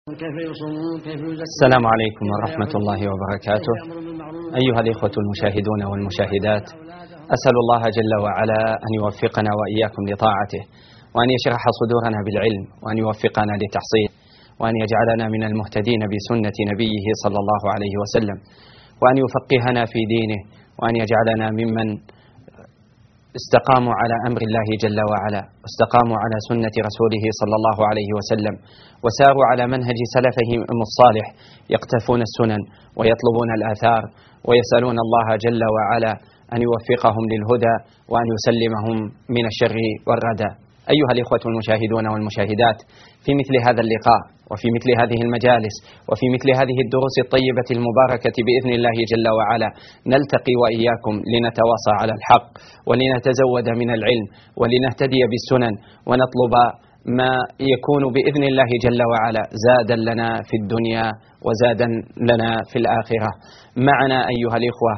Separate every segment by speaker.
Speaker 1: السلام عليكم ورحمة الله وبركاته. أيها الإخوة المشاهدون والمشاهدات، أسأل الله جل وعلا أن يوفقنا وإياكم لطاعته، وأن يشرح صدورنا بالعلم، وأن يوفقنا لتحصيل، وأن يجعلنا من المهتدين بسنة نبيه صلى الله عليه وسلم، وأن يفقهنا في دينه، وأن يجعلنا ممن استقاموا على أمر الله جل وعلا، واستقاموا على سنة رسوله صلى الله عليه وسلم، وساروا على منهج سلفهم الصالح، يقتفون السنن ويطلبون الآثار، ويسألون الله جل وعلا أن يوفقهم للهدى، وأن يسلمهم من الشر والردى. أيها الإخوة المشاهدون والمشاهدات، في مثل هذا اللقاء، وفي مثل هذه المجالس، وفي مثل هذه الدروس الطيبة المباركة بإذن الله جل وعلا، نلتقي وإياكم لنتواصى على الحق، ولنتزود من العلم، ولنهتدي بالسنن، ونطلب ما يكون بإذن الله جل وعلا زادا لنا في الدنيا وزادا لنا في الآخرة. معنا أيها الإخوة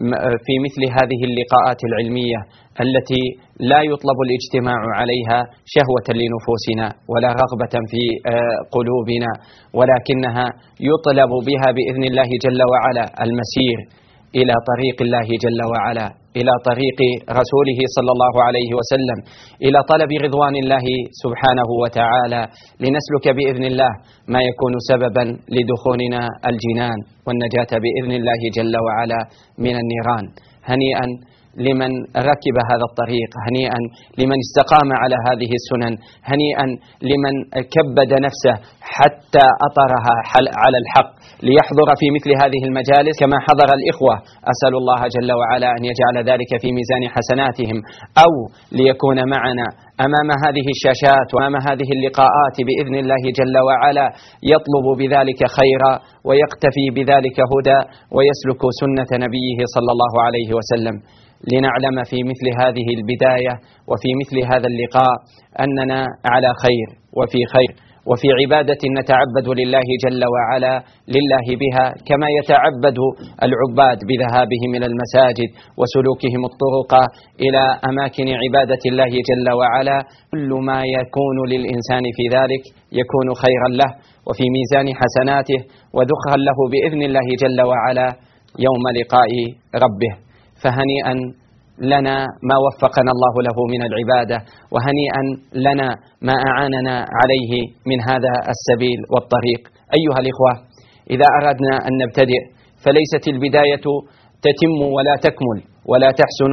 Speaker 1: في مثل هذه اللقاءات العلمية التي لا يطلب الاجتماع عليها شهوة لنفوسنا ولا رغبة في قلوبنا، ولكنها يطلب بها بإذن الله جل وعلا المسير إلى طريق الله جل وعلا، إلى طريق رسوله صلى الله عليه وسلم، إلى طلب رضوان الله سبحانه وتعالى، لنسلك بإذن الله ما يكون سببا لدخولنا الجنان والنجاة بإذن الله جل وعلا من النيران. هنيئا لمن ركب هذا الطريق، هنيئا لمن استقام على هذه السنن، هنيئا لمن كبد نفسه حتى أطرها على الحق ليحضر في مثل هذه المجالس كما حضر الإخوة. أسأل الله جل وعلا أن يجعل ذلك في ميزان حسناتهم، أو ليكون معنا أمام هذه الشاشات وأمام هذه اللقاءات بإذن الله جل وعلا، يطلب بذلك خيرا ويقتفي بذلك هدى ويسلك سنة نبيه صلى الله عليه وسلم. لنعلم في مثل هذه البداية وفي مثل هذا اللقاء أننا على خير وفي خير وفي عبادة نتعبد لله جل وعلا لله بها، كما يتعبد العباد بذهابهم إلى المساجد وسلوكهم الطرق إلى أماكن عبادة الله جل وعلا. كل ما يكون للإنسان في ذلك يكون خيرا له وفي ميزان حسناته وذخرا له بإذن الله جل وعلا يوم لقاء ربه. فهنيئا لنا ما وفقنا الله له من العبادة، وهنيئا لنا ما أعاننا عليه من هذا السبيل والطريق. أيها الإخوة، إذا أردنا أن نبتدئ فليست البداية تتم ولا تكمل ولا تحسن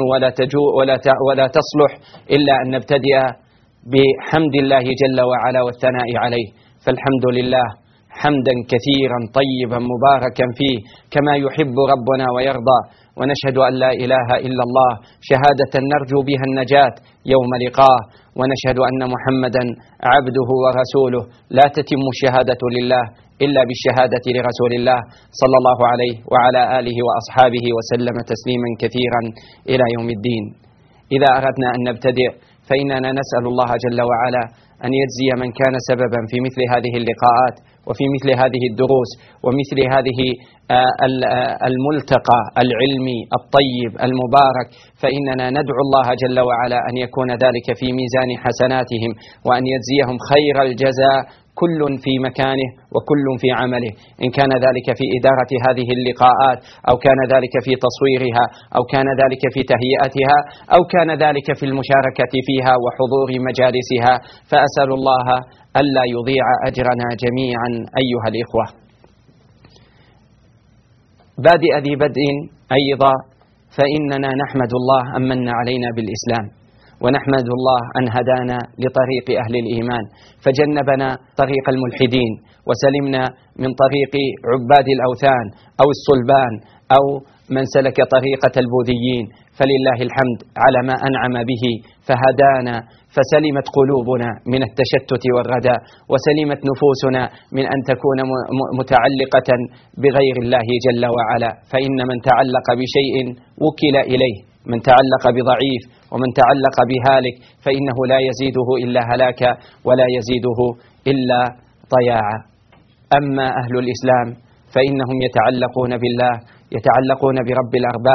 Speaker 1: ولا تصلح إلا أن نبتدئ بحمد الله جل وعلا والثناء عليه. فالحمد لله حمدا كثيرا طيبا مباركا فيه كما يحب ربنا ويرضى، ونشهد أن لا إله إلا الله شهادة نرجو بها النجاة يوم لقاه، ونشهد أن محمدا عبده ورسوله. لا تتم الشهادة لله إلا بالشهادة لرسول الله صلى الله عليه وعلى آله وأصحابه وسلم تسليما كثيرا إلى يوم الدين. إذا أردنا أن نبتدئ فإننا نسأل الله جل وعلا أن يجزي من كان سببا في مثل هذه اللقاءات وفي مثل هذه الدروس ومثل هذه الملتقى العلمي الطيب المبارك. فإننا ندعو الله جل وعلا أن يكون ذلك في ميزان حسناتهم، وأن يجزيهم خير الجزاء، كل في مكانه وكل في عمله، إن كان ذلك في إدارة هذه اللقاءات، أو كان ذلك في تصويرها، أو كان ذلك في تهيئتها، أو كان ذلك في المشاركة فيها وحضور مجالسها. فأسأل الله ألا يضيع أجرنا جميعا أيها الإخوة. بادئ ذي بدء أيضا، فإننا نحمد الله أن من علينا بالإسلام، ونحمد الله أن هدانا لطريق أهل الإيمان، فجنبنا طريق الملحدين، وسلمنا من طريق عباد الأوثان أو الصلبان أو من سلك طريقة البوذيين. فلله الحمد على ما أنعم به، فهدانا، فسلمت قلوبنا من التشتت والردى، وسلمت نفوسنا من أن تكون متعلقة بغير الله جل وعلا. فإن من تعلق بشيء وكل إليه، من تعلق بضعيف ومن تعلق بهالك فإنه لا يزيده إلا هلاكا ولا يزيده إلا ضياعا. أما أهل الإسلام فإنهم يتعلقون بالله، يتعلقون برب الأرباب،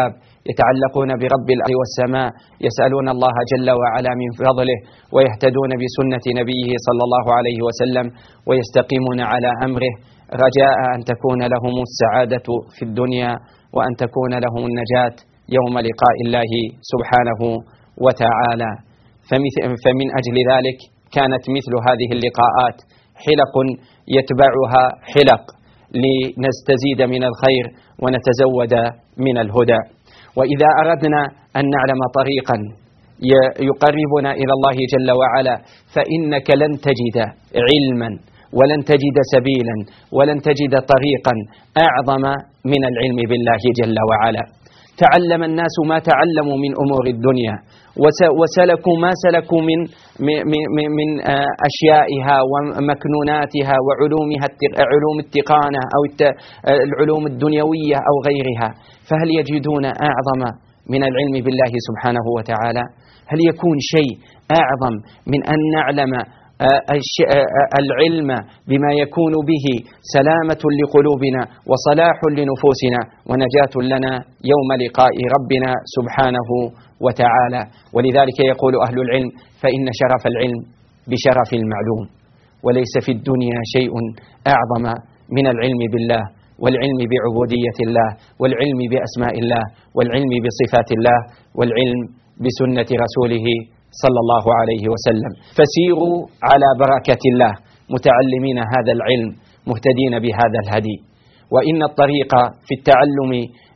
Speaker 1: يتعلقون برب الأرض والسماء، يسألون الله جل وعلا من فضله، ويهتدون بسنة نبيه صلى الله عليه وسلم، ويستقيمون على أمره، رجاء أن تكون لهم السعادة في الدنيا وأن تكون لهم النجاة يوم لقاء الله سبحانه وتعالى. فمن أجل ذلك كانت مثل هذه اللقاءات حلق يتبعها حلق لنستزيد من الخير ونتزود من الهدى. وإذا أردنا أن نعلم طريقا يقربنا إلى الله جل وعلا فإنك لن تجد علما ولن تجد سبيلا ولن تجد طريقا أعظم من العلم بالله جل وعلا. تعلم الناس ما تعلموا من أمور الدنيا، وسلكوا ما سلكوا من أشيائها ومكنوناتها وعلومها، علوم التقانة أو العلوم الدنيوية أو غيرها، فهل يجدون أعظم من العلم بالله سبحانه وتعالى؟ هل يكون شيء أعظم من أن نعلم العلم بما يكون به سلامة لقلوبنا وصلاح لنفوسنا ونجاة لنا يوم لقاء ربنا سبحانه وتعالى؟ ولذلك يقول أهل العلم: فإن شرف العلم بشرف المعلوم. وليس في الدنيا شيء أعظم من العلم بالله، والعلم بعبودية الله، والعلم بأسماء الله، والعلم بصفات الله، والعلم بسنة رسوله صلى الله عليه وسلم. فسيروا على بركة الله متعلمين هذا العلم مهتدين بهذا الهدي. وإن الطريق في التعلم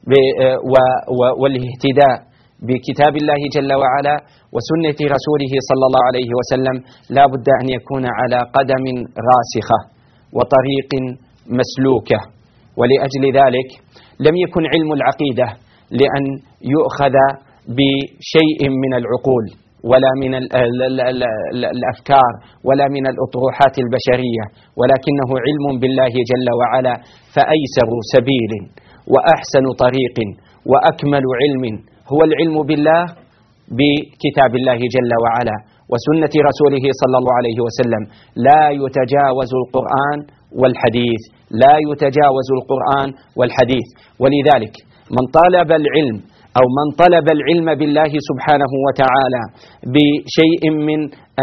Speaker 1: والاهتداء بكتاب الله جل وعلا وسنة رسوله صلى الله عليه وسلم لا بد أن يكون على قدم راسخة وطريق مسلوكة. ولأجل ذلك لم يكن علم العقيدة لأن يؤخذ بشيء من العقول ولا من الأفكار ولا من الأطروحات البشرية، ولكنه علم بالله جل وعلا. فأيسر سبيل وأحسن طريق وأكمل علم هو العلم بالله بكتاب الله جل وعلا وسنة رسوله صلى الله عليه وسلم. لا يتجاوز القرآن والحديث، لا يتجاوز القرآن والحديث. ولذلك من طلب العلم أو من طلب العلم بالله سبحانه وتعالى بشيء من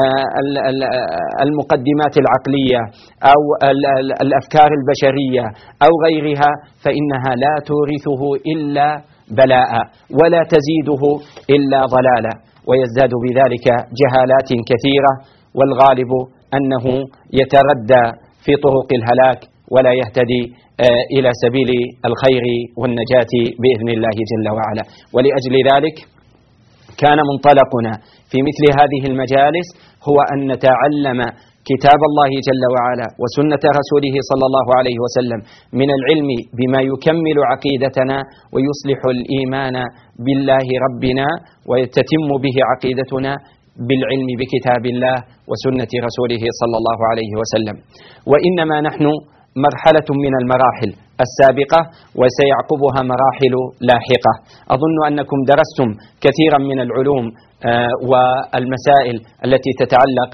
Speaker 1: المقدمات العقلية أو الأفكار البشرية أو غيرها فإنها لا تورثه إلا بلاء ولا تزيده إلا ضلالا، ويزداد بذلك جهالات كثيرة، والغالب أنه يتردى في طرق الهلاك ولا يهتدي إلى سبيل الخير والنجاة بإذن الله جل وعلا. ولأجل ذلك كان منطلقنا في مثل هذه المجالس هو أن نتعلم كتاب الله جل وعلا وسنة رسوله صلى الله عليه وسلم من العلم بما يكمل عقيدتنا ويصلح الإيمان بالله ربنا ويتتم به عقيدتنا بالعلم بكتاب الله وسنة رسوله صلى الله عليه وسلم. وإنما نحن مرحلة من المراحل السابقة وسيعقبها مراحل لاحقة. أظن أنكم درستم كثيرا من العلوم والمسائل التي تتعلق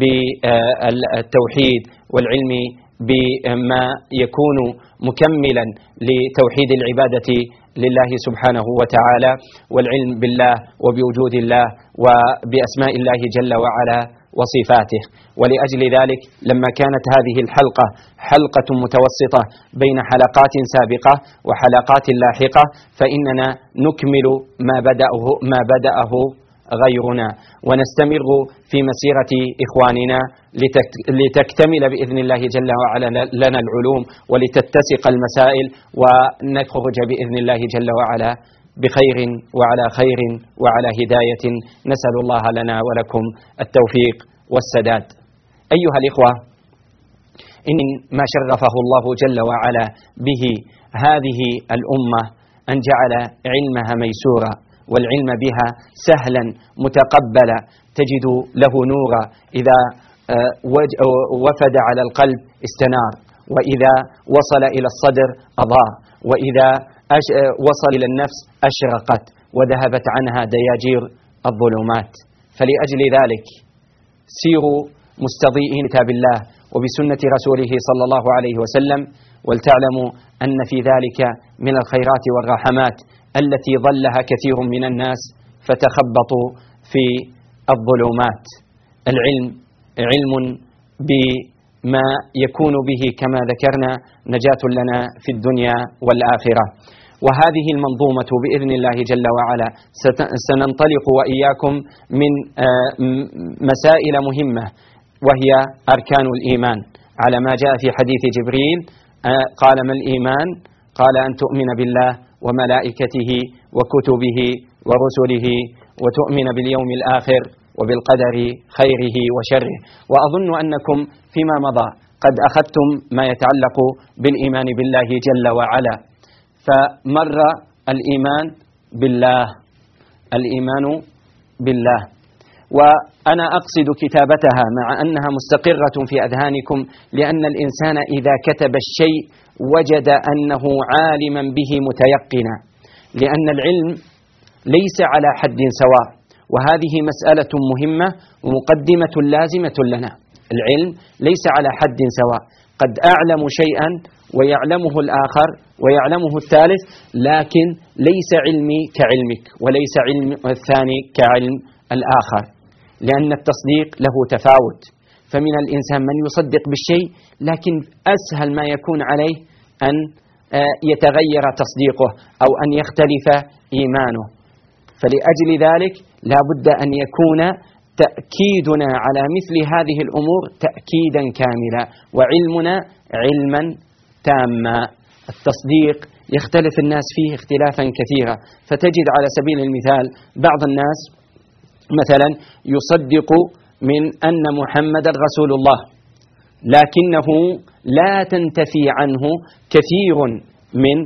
Speaker 1: بالتوحيد والعلم بما يكون مكملا لتوحيد العبادة لله سبحانه وتعالى، والعلم بالله وبوجود الله وبأسماء الله جل وعلا وصفاته. ولأجل ذلك لما كانت هذه الحلقة حلقة متوسطة بين حلقات سابقة وحلقات لاحقة فإننا نكمل ما بدأه غيرنا ونستمر في مسيرة إخواننا لتكتمل بإذن الله جل وعلا لنا العلوم ولتتسق المسائل ونخرج بإذن الله جل وعلا بخير وعلى خير وعلى هداية. نسأل الله لنا ولكم التوفيق والسداد. أيها الإخوة، إن ما شرفه الله جل وعلا به هذه الأمة أن جعل علمها ميسورا والعلم بها سهلا متقبلا، تجد له نورا إذا وفد على القلب استنار، وإذا وصل إلى الصدر أضاء، وإذا وصل إلى النفس أشرقت وذهبت عنها دياجير الظلمات. فلأجل ذلك سيروا مستضيئين كتاب الله وبسنة رسوله صلى الله عليه وسلم، ولتعلموا أن في ذلك من الخيرات والرحمات التي ظلها كثير من الناس فتخبطوا في الظلمات. العلم علم بما يكون به كما ذكرنا نجاة لنا في الدنيا والآخرة. وهذه المنظومة بإذن الله جل وعلا سننطلق وإياكم من مسائل مهمة، وهي أركان الإيمان على ما جاء في حديث جبريل. قال: ما الإيمان؟ قال: أن تؤمن بالله وملائكته وكتبه ورسله وتؤمن باليوم الآخر وبالقدر خيره وشره. وأظن أنكم فيما مضى قد أخذتم ما يتعلق بالإيمان بالله جل وعلا، فمر الإيمان بالله، وأنا أقصد كتابتها مع أنها مستقرة في أذهانكم، لأن الإنسان إذا كتب الشيء وجد أنه عالما به متيقنا، لأن العلم ليس على حد سواء، وهذه مسألة مهمة ومقدمة لازمة لنا. العلم ليس على حد سواء، قد أعلم شيئا ويعلمه الآخر ويعلمه الثالث، لكن ليس علمي كعلمك وليس علم الثاني كعلم الآخر، لأن التصديق له تفاوت. فمن الإنسان من يصدق بالشيء لكن أسهل ما يكون عليه أن يتغير تصديقه أو أن يختلف إيمانه. فلأجل ذلك لا بد أن يكون تأكيدنا على مثل هذه الأمور تأكيدا كاملا، وعلمنا علما تاما. التصديق يختلف الناس فيه اختلافا كثيرا، فتجد على سبيل المثال بعض الناس مثلا يصدق من أن محمد رسول الله، لكنه لا تنتفي عنه كثير من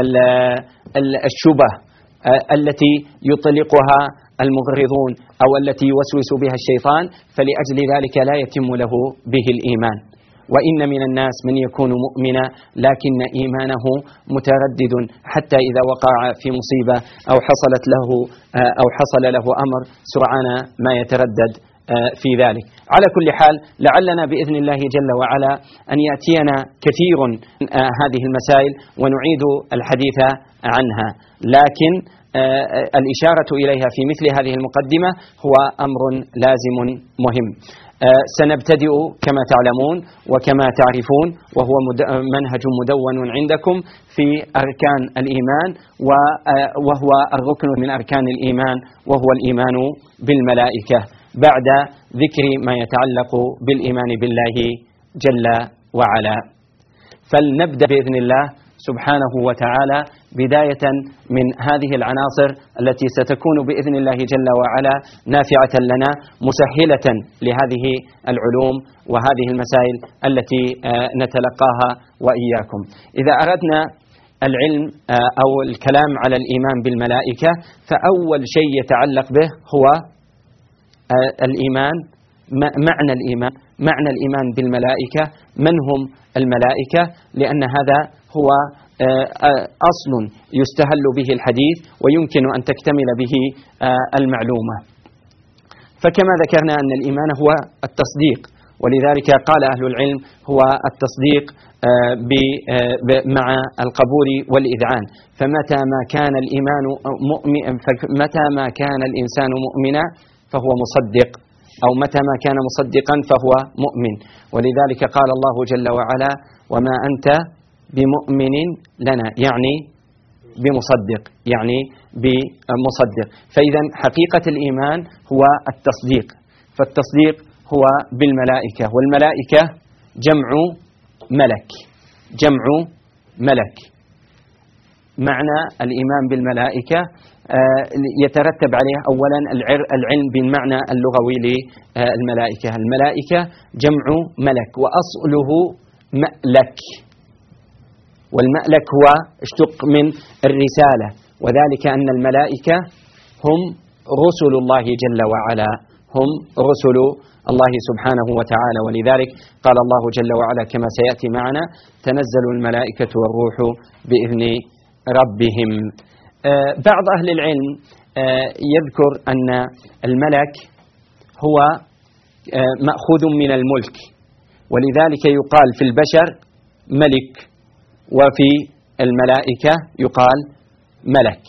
Speaker 1: الشبه التي يطلقها المغرضون أو التي يوسوس بها الشيطان، فلأجل ذلك لا يتم له به الإيمان. وإن من الناس من يكون مؤمنا لكن إيمانه متردد، حتى إذا وقع في مصيبة أو حصل له أمر سرعان ما يتردد في ذلك. على كل حال، لعلنا بإذن الله جل وعلا أن يأتينا كثير من هذه المسائل ونعيد الحديث عنها، لكن الإشارة إليها في مثل هذه المقدمة هو أمر لازم مهم. سنبتدئ كما تعلمون وكما تعرفون، وهو منهج مدون عندكم في أركان الإيمان، وهو الركن من أركان الإيمان، وهو الإيمان بالملائكة، بعد ذكر ما يتعلق بالإيمان بالله جل وعلا. فلنبدأ بإذن الله سبحانه وتعالى بداية من هذه العناصر التي ستكون بإذن الله جل وعلا نافعة لنا، مسهلة لهذه العلوم وهذه المسائل التي نتلقاها وإياكم. إذا أردنا العلم أو الكلام على الإيمان بالملائكة، فأول شيء يتعلق به هو الإيمان، معنى الإيمان بالملائكة، من هم الملائكة، لأن هذا هو أصل يستهل به الحديث ويمكن أن تكتمل به المعلومة. فكما ذكرنا أن الإيمان هو التصديق، ولذلك قال أهل العلم هو التصديق مع القبول والإذعان. فمتى ما كان الإيمان متى ما كان الإنسان مؤمنا فهو مصدق، أو متى ما كان مصدقا فهو مؤمن. ولذلك قال الله جل وعلا: وما أنت بمؤمن لنا، يعني بمصدق. فإذا حقيقة الإيمان هو التصديق، فالتصديق هو بالملائكة، والملائكة جمع ملك. معنى الإيمان بالملائكة يترتب عليه أولا العلم بالمعنى اللغوي للملائكة. الملائكة جمع ملك، وأصله مألك، والمألك هو اشتق من الرسالة، وذلك أن الملائكة هم رسل الله جل وعلا، هم رسل الله سبحانه وتعالى. ولذلك قال الله جل وعلا كما سيأتي معنا: تنزل الملائكة والروح بإذن ربهم. بعض أهل العلم يذكر أن الملك هو مأخوذ من الملك، ولذلك يقال في البشر ملك، وفي الملائكة يقال ملك.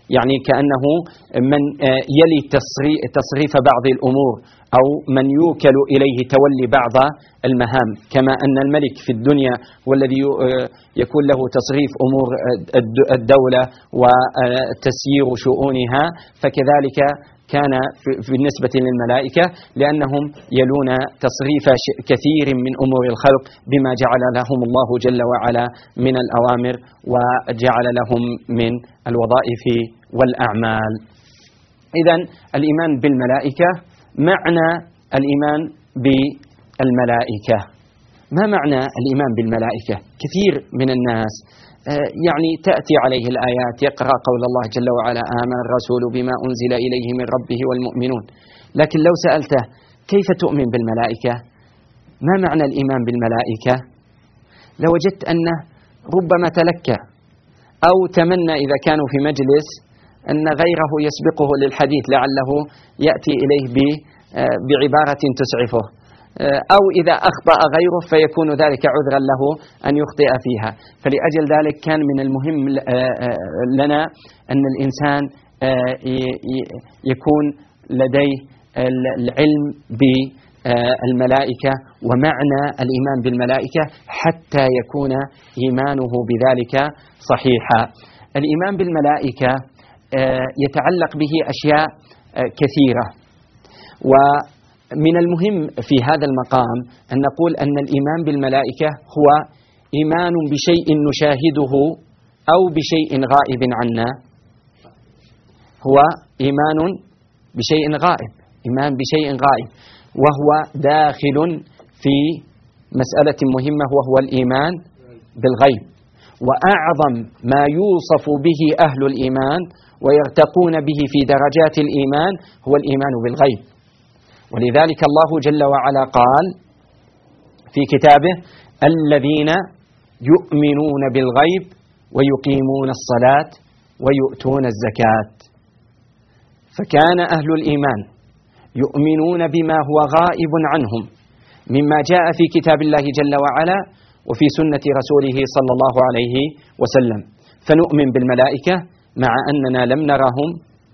Speaker 1: يعني كأنه من يلي تصريف بعض الأمور أو من يوكل إليه تولي بعض المهام، كما أن الملك في الدنيا والذي يكون له تصريف أمور الدولة وتسيير شؤونها، فكذلك كان بالنسبة للملائكة، لأنهم يلون تصريف كثير من أمور الخلق بما جعل لهم الله جل وعلا من الأوامر وجعل لهم من الوظائف والأعمال. إذن الإيمان بالملائكة معنى الإيمان بالملائكة. ما معنى الإيمان بالملائكة؟ كثير من الناس يعني تأتي عليه الآيات، يقرأ قول الله جل وعلا آمن الرسول بما أنزل إليه من ربه والمؤمنون، لكن لو سألته كيف تؤمن بالملائكة؟ ما معنى الإيمان بالملائكة؟ لوجدت أنه ربما تلكى أو تمنى إذا كانوا في مجلس أن غيره يسبقه للحديث لعله يأتي إليه بعبارة تسعفه، أو إذا أخطأ غيره فيكون ذلك عذرا له أن يخطئ فيها. فلأجل ذلك كان من المهم لنا أن الإنسان يكون لديه العلم بالملائكة ومعنى الإيمان بالملائكة حتى يكون إيمانه بذلك صحيحا. الإيمان بالملائكة يتعلق به أشياء كثيرة، ومن المهم في هذا المقام أن نقول أن الإيمان بالملائكة هو إيمان بشيء نشاهده أو بشيء غائب عنا، هو إيمان بشيء غائب، إيمان بشيء غائب، وهو داخل في مسألة مهمة وهو الإيمان بالغيب. وأعظم ما يوصف به أهل الإيمان ويرتقون به في درجات الإيمان هو الإيمان بالغيب. ولذلك الله جل وعلا قال في كتابه الذين يؤمنون بالغيب ويقيمون الصلاة ويؤتون الزكاة. فكان أهل الإيمان يؤمنون بما هو غائب عنهم مما جاء في كتاب الله جل وعلا وفي سنة رسوله صلى الله عليه وسلم، فنؤمن بالملائكة مع أننا لم نرهم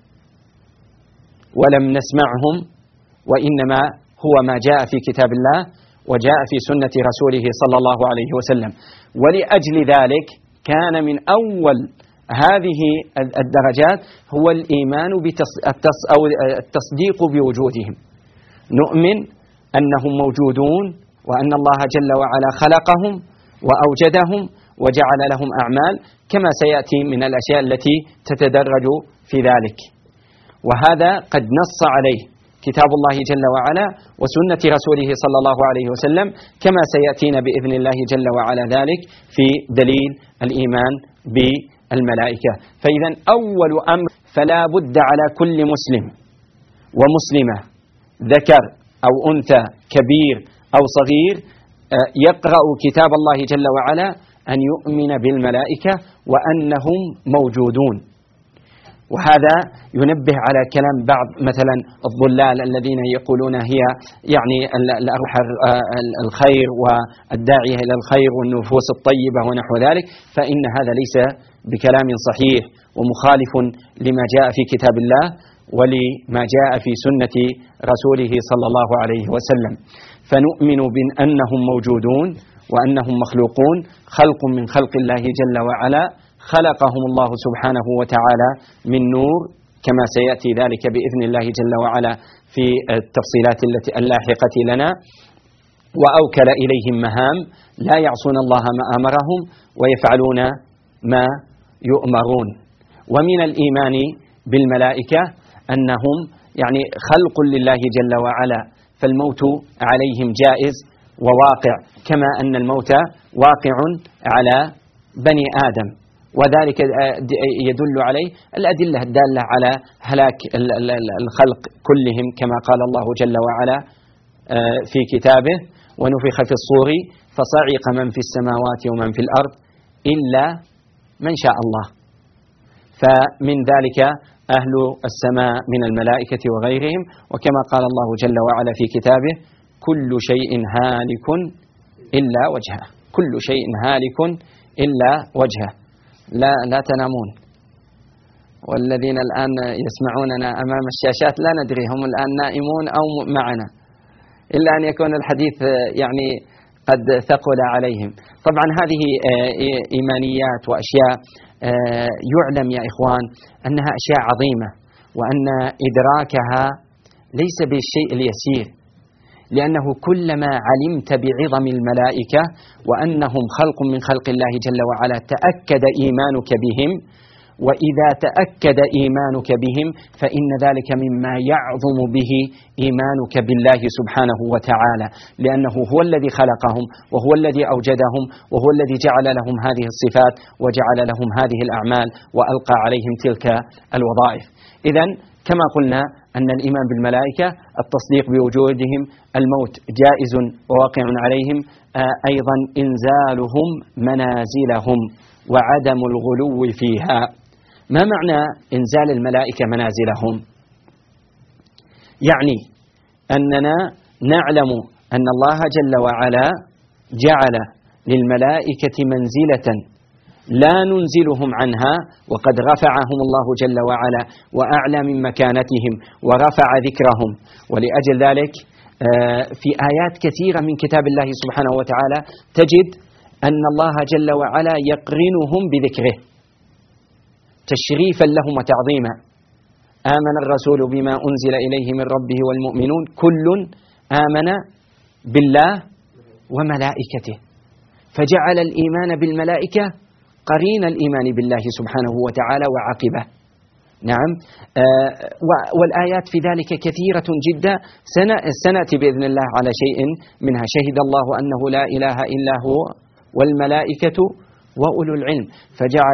Speaker 1: ولم نسمعهم، وإنما هو ما جاء في كتاب الله وجاء في سنة رسوله صلى الله عليه وسلم. ولأجل ذلك كان من أول هذه الدرجات هو الإيمان أو التصديق بوجودهم. نؤمن أنهم موجودون وأن الله جل وعلا خلقهم وأوجدهم وجعل لهم أعمال، كما سيأتي من الأشياء التي تتدرج في ذلك، وهذا قد نص عليه كتاب الله جل وعلا وسنة رسوله صلى الله عليه وسلم، كما سيأتينا بإذن الله جل وعلا ذلك في دليل الإيمان بالملائكة. فإذا أول أمر فلا بد على كل مسلم ومسلمة ذكر أو أنثى كبير أو صغير يقرأ كتاب الله جل وعلا أن يؤمن بالملائكة وأنهم موجودون. وهذا ينبه على كلام بعض مثلا الضلال الذين يقولون هي يعني الأرواح الخير والداعية إلى الخير والنفوس الطيبة ونحو ذلك، فإن هذا ليس بكلام صحيح ومخالف لما جاء في كتاب الله ولما جاء في سنة رسوله صلى الله عليه وسلم. فنؤمن بأنهم موجودون وأنهم مخلوقون، خلق من خلق الله جل وعلا، خلقهم الله سبحانه وتعالى من نور كما سيأتي ذلك بإذن الله جل وعلا في التفصيلات اللاحقة لنا، وأوكل إليهم مهام لا يعصون الله ما أمرهم ويفعلون ما يؤمرون. ومن الإيمان بالملائكة أنهم يعني خلق لله جل وعلا، فالموت عليهم جائز وواقع، كما أن الموت واقع على بني آدم، وذلك يدل عليه الأدلة الدالة على هلاك الخلق كلهم، كما قال الله جل وعلا في كتابه ونفخ في الصور فصعق من في السماوات ومن في الأرض إلا من شاء الله. فمن ذلك أهل السماء من الملائكة وغيرهم، وكما قال الله جل وعلا في كتابه كل شيء هالك إلا وجهه، كل شيء هالك إلا وجهه. لا تنامون، والذين الآن يسمعوننا أمام الشاشات لا ندري هم الآن نائمون أو معنا، إلا أن يكون الحديث يعني قد ثقل عليهم. طبعا هذه إيمانيات وأشياء يعلم يا إخوان أنها أشياء عظيمة، وأن إدراكها ليس بالشيء اليسير، لأنه كلما علمت بعظم الملائكة وأنهم خلق من خلق الله جل وعلا تأكد إيمانك بهم، وإذا تأكد إيمانك بهم فإن ذلك مما يعظم به إيمانك بالله سبحانه وتعالى، لأنه هو الذي خلقهم وهو الذي أوجدهم وهو الذي جعل لهم هذه الصفات وجعل لهم هذه الأعمال وألقى عليهم تلك الوظائف. إذن كما قلنا أن الإيمان بالملائكة التصديق بوجودهم، الموت جائز وواقع عليهم، أيضا إنزالهم منازلهم وعدم الغلو فيها. ما معنى إنزال الملائكة منازلهم؟ يعني أننا نعلم أن الله جل وعلا جعل للملائكة منزلة لا ننزلهم عنها، وقد رفعهم الله جل وعلا وأعلى من مكانتهم ورفع ذكرهم. ولأجل ذلك في آيات كثيرة من كتاب الله سبحانه وتعالى تجد أن الله جل وعلا يقرنهم بذكره تشريفا لهم وتعظيما. آمن الرسول بما أنزل إليه من ربه والمؤمنون كل آمن بالله وملائكته، فجعل الإيمان بالملائكة قرين الإيمان بالله سبحانه وتعالى وعقبه. نعم، والآيات في ذلك كثيرة جدا، سنأتي بإذن الله على شيء منها. شهد الله أنه لا إله إلا هو والملائكة وأولو العلم، فجعل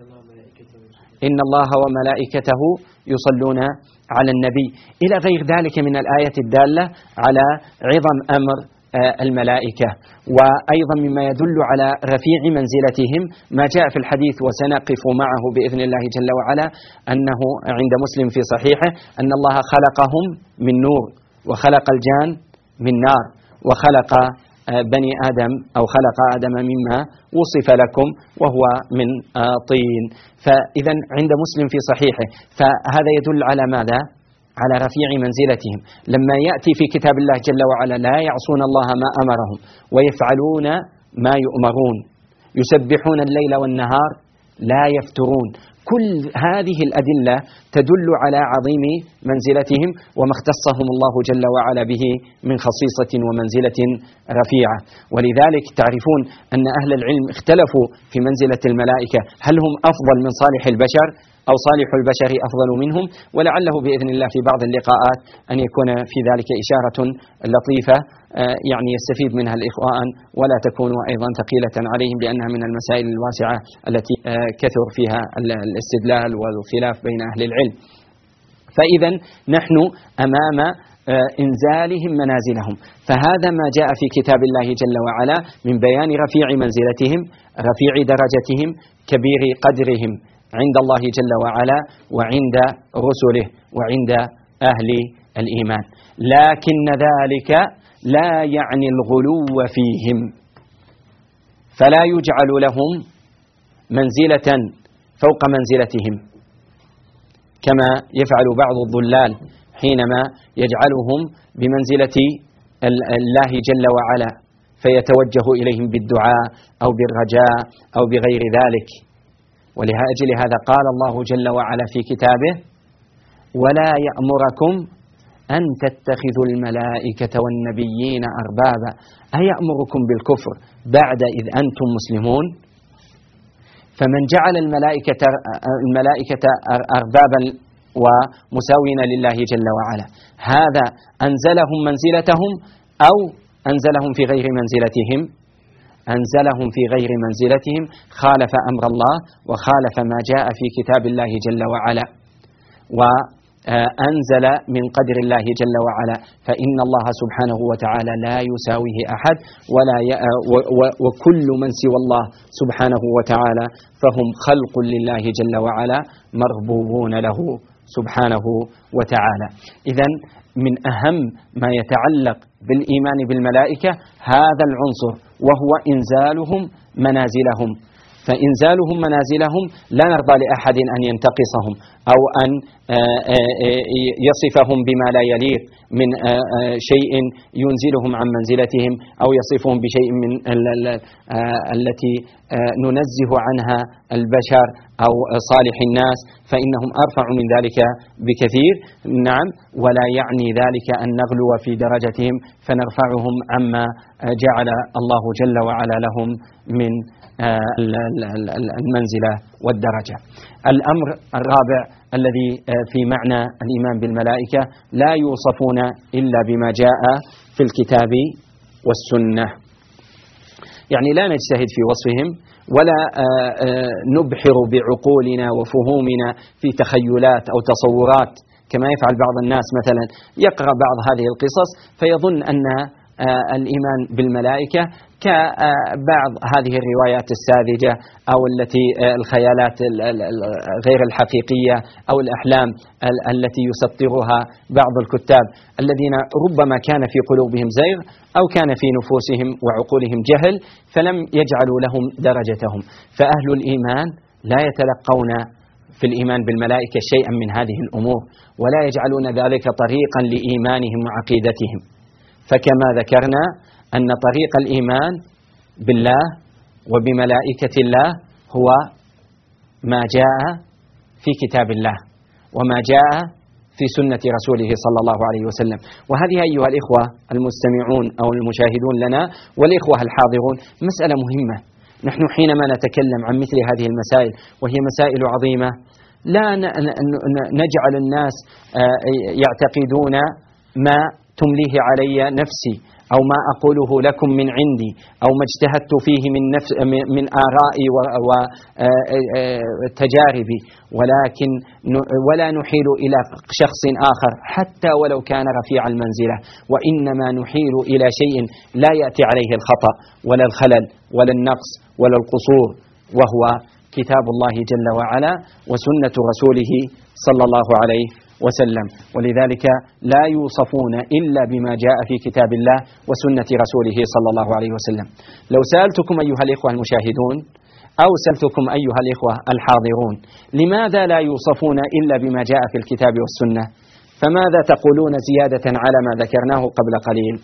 Speaker 1: إن الله وملائكته يصلون على النبي، إلى غير ذلك من الآيات الدالة على عظم أمر الملائكة. وأيضا مما يدل على رفيع منزلتهم ما جاء في الحديث وسنقف معه بإذن الله جل وعلا، أنه عند مسلم في صحيحه أن الله خلقهم من نور وخلق الجان من نار وخلق بني آدم أو خلق آدم مما وصف لكم وهو من طين. فإذا عند مسلم في صحيحه، فهذا يدل على ماذا؟ على رفيع منزلتهم. لما يأتي في كتاب الله جل وعلا لا يعصون الله ما أمرهم ويفعلون ما يؤمرون، يسبحون الليل والنهار لا يفترون. كل هذه الأدلة تدل على عظيم منزلتهم وما اختصهم الله جل وعلا به من خصيصة ومنزلة رفيعة. ولذلك تعرفون أن أهل العلم اختلفوا في منزلة الملائكة، هل هم أفضل من صالح البشر أو صالح البشر أفضل منهم؟ ولعله بإذن الله في بعض اللقاءات أن يكون في ذلك إشارة لطيفة يعني يستفيد منها الإخوان ولا تكون أيضا ثقيلة عليهم، لأنها من المسائل الواسعة التي كثر فيها الاستدلال والخلاف بين أهل العلم. فإذا نحن أمام إنزالهم منازلهم، فهذا ما جاء في كتاب الله جل وعلا من بيان رفيع منزلتهم، رفيع درجتهم، كبير قدرهم عند الله جل وعلا وعند رسله وعند أهل الإيمان. لكن ذلك لا يعني الغلو فيهم، فلا يجعل لهم منزلة فوق منزلتهم كما يفعل بعض الضلال حينما يجعلهم بمنزلة الله جل وعلا فيتوجه إليهم بالدعاء أو بالرجاء أو بغير ذلك. ولأجل هذا قال الله جل وعلا في كتابه: ولا يأمركم أن تتخذوا الملائكة والنبيين أربابا. أيأمركم بالكفر بعد إذ أنتم مسلمون؟ فمن جعل الملائكة أربابا ومساوين لله جل وعلا، هذا أنزلهم منزلتهم أو أنزلهم في غير منزلتهم؟ أنزلهم في غير منزلتهم، خالف أمر الله وخالف ما جاء في كتاب الله جل وعلا، وأنزل من قدر الله جل وعلا، فإن الله سبحانه وتعالى لا يساويه أحد وكل من سوى الله سبحانه وتعالى فهم خلق لله جل وعلا مربوبون له سبحانه وتعالى. إذن من أهم ما يتعلق بالإيمان بالملائكة هذا العنصر، وهو إنزالهم منازلهم. فإنزالهم منازلهم لا نرضى لأحد أن ينتقصهم أو أن يصفهم بما لا يليق من شيء ينزلهم عن منزلتهم أو يصفهم بشيء من التي ننزه عنها البشر أو صالح الناس، فإنهم أرفع من ذلك بكثير. نعم، ولا يعني ذلك أن نغلو في درجتهم فنرفعهم عما جعل الله جل وعلا لهم من المنزلة والدرجة. الأمر الرابع الذي في معنى الإيمان بالملائكة: لا يوصفون إلا بما جاء في الكتاب والسنة، يعني لا نجتهد في وصفهم ولا نبحر بعقولنا وفهومنا في تخيلات أو تصورات كما يفعل بعض الناس. مثلا يقرأ بعض هذه القصص فيظن أن الإيمان بالملائكة كبعض هذه الروايات الساذجة أو التي الخيالات غير الحقيقية أو الأحلام التي يسطرها بعض الكتاب الذين ربما كان في قلوبهم زيغ أو كان في نفوسهم وعقولهم جهل فلم يجعلوا لهم درجتهم. فأهل الإيمان لا يتلقون في الإيمان بالملائكة شيئا من هذه الأمور ولا يجعلون ذلك طريقا لإيمانهم وعقيدتهم. فكما ذكرنا أن طريق الإيمان بالله وبملائكة الله هو ما جاء في كتاب الله وما جاء في سنة رسوله صلى الله عليه وسلم. وهذه أيها الإخوة المستمعون أو المشاهدون لنا والإخوة الحاضرون مسألة مهمة. نحن حينما نتكلم عن مثل هذه المسائل وهي مسائل عظيمة لا نجعل الناس يعتقدون ما تمليه علي نفسي أو ما أقوله لكم من عندي أو ما اجتهدت فيه من آرائي وتجاربي، ولكن ولا نحيل إلى شخص آخر حتى ولو كان رفيع المنزلة، وإنما نحيل إلى شيء لا يأتي عليه الخطأ ولا الخلل ولا النقص ولا القصور، وهو كتاب الله جل وعلا وسنة رسوله صلى الله عليه وسلم. ولذلك لا يوصفون إلا بما جاء في كتاب الله وسنة رسوله صلى الله عليه وسلم. لو سألتكم أيها الإخوة المشاهدون أو سألتكم أيها الإخوة الحاضرون لماذا لا يوصفون إلا بما جاء في الكتاب والسنة، فماذا تقولون زيادة على ما ذكرناه قبل قليل؟